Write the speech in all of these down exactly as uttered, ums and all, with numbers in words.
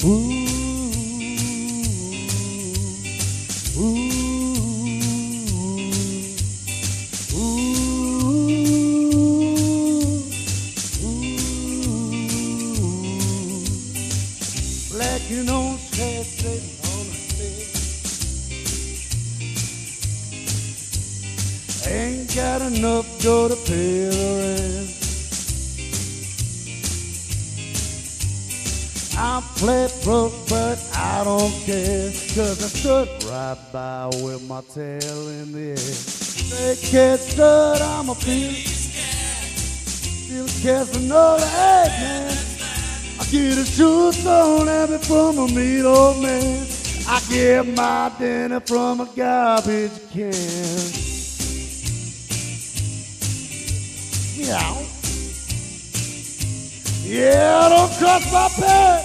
Ooh, ooh, ooh, ooh. Blacking on Saturday on the bed. Ain't got enough dough to pay the rent. I play broke, but I don't care, 'cause I stood right by with my tail in the air. They can't stud, I'm a piece. Still cast another egg, man. I get a shoe thrown at me from a meat old man. I get my dinner from a garbage can. Yeah. Yeah, don't cross my path.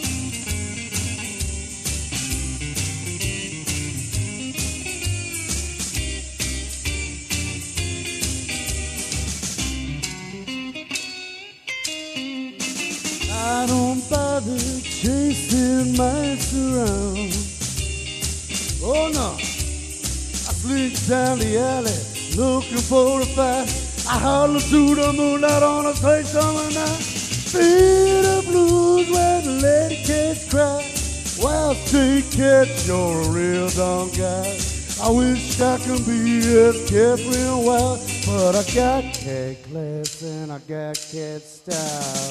I don't bother chasing mice around. Oh no, I slink down the alley looking for a fight. I holler to the moonlight on a straight summer night. Feel the blues when the lady cats cry. Well, street cats, you're a real dumb guy. I wish I could be as carefree and wild, but I got cat class and I got cat style.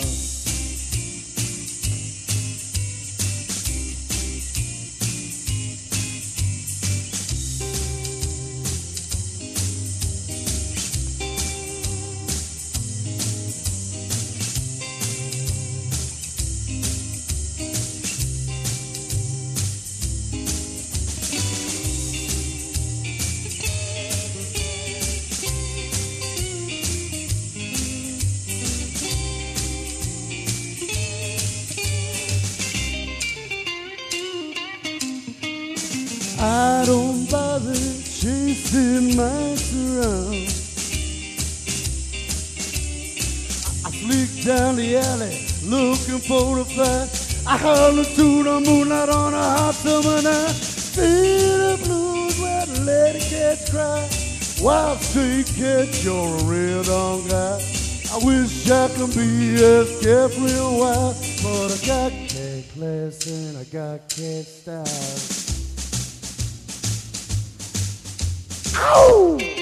I don't bother chasing mice around. I sneak down the alley looking for a fight. I holler to the moonlight on a hot summer night. Feel the blues where the lady cats cry. Wild street cat, you're a real dumb guy. I wish I could be as carefree and wild, but I got cat class and I got cat style. Ow!